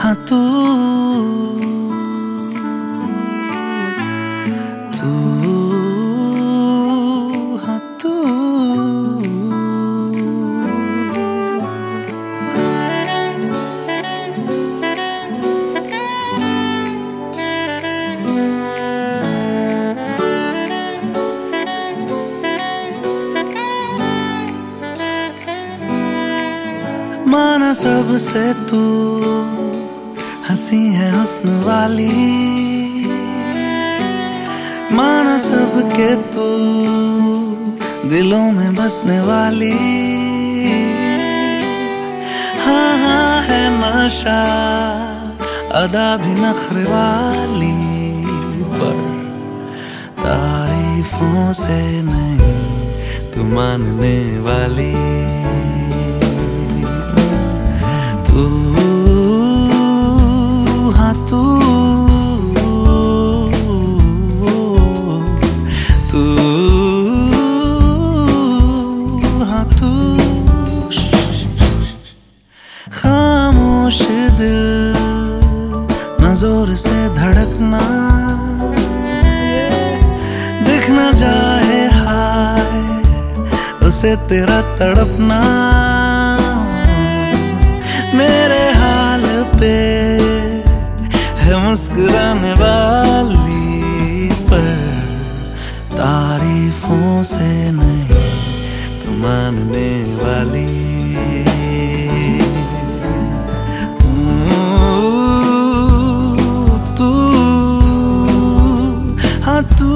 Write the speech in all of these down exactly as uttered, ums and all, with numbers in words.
हाँ तू तू हाँ तू माना सबसे तू हंसी है हुस्न वाली, माना सबके तू दिलों में बसने वाली। हाँ हाँ है नशा अदा भी नखरे वाली, पर तारीफों से नहीं तू मानने वाली। तू हाँ तू तू हाँ तू खामोश दिल न जोर से धड़कना, दिखना चाहे हाय उसे तेरा तड़पना। मेरे हाल पे है मुस्कुराने वाली, पर तारीफों से नहीं तू मानने वाली। तू हाँ तू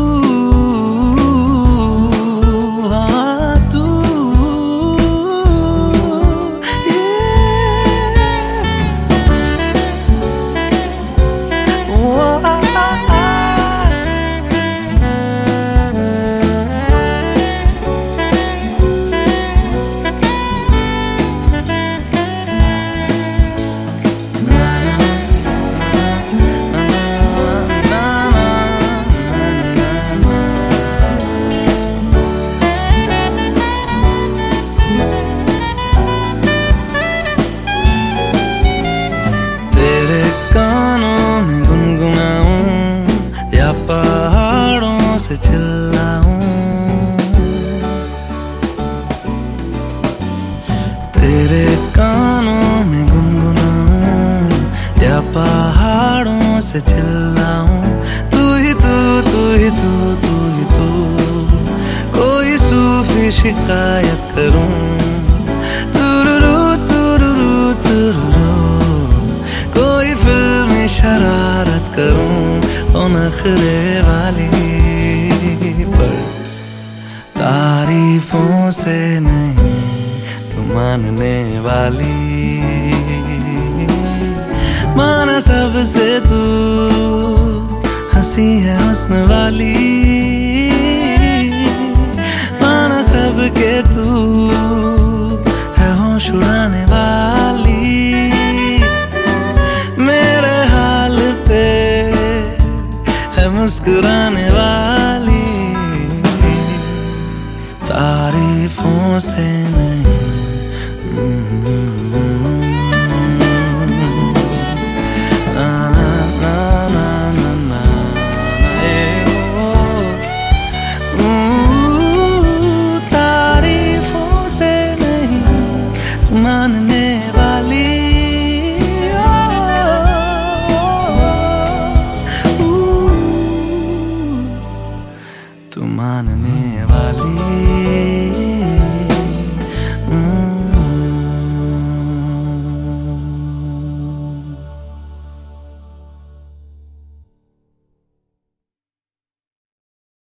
पहाड़ों से चिल्लाऊं, तेरे कानों में गुनगुनाऊं या पहाड़ों से चिल्लाऊं। तू ही तू तू ही तू तू ही तू कोई सूफी शिकायत करूं। तुरुरु तुरुरु तुरुरु कोई फिल्मी शरारत करूं ओ नखरे वाली, पर तारीफों से नहीं तू मानने वाली। माना सबसे तू हंसी है हुस्न वाली, माना सबके तू है होश उड़ाने वाली। मेरे हाल पे मुस्कुराने वाली, तारीफों से नहीं।